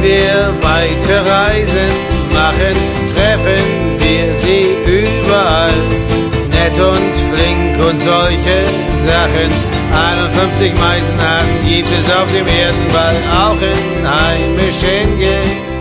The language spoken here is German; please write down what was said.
wir weite Reisen machen, treffen wir sie überall. Nett und flink und solche Sachen. 51 Meisenarten gibt es auf dem Erdenball, auch in heimischen Gegenden.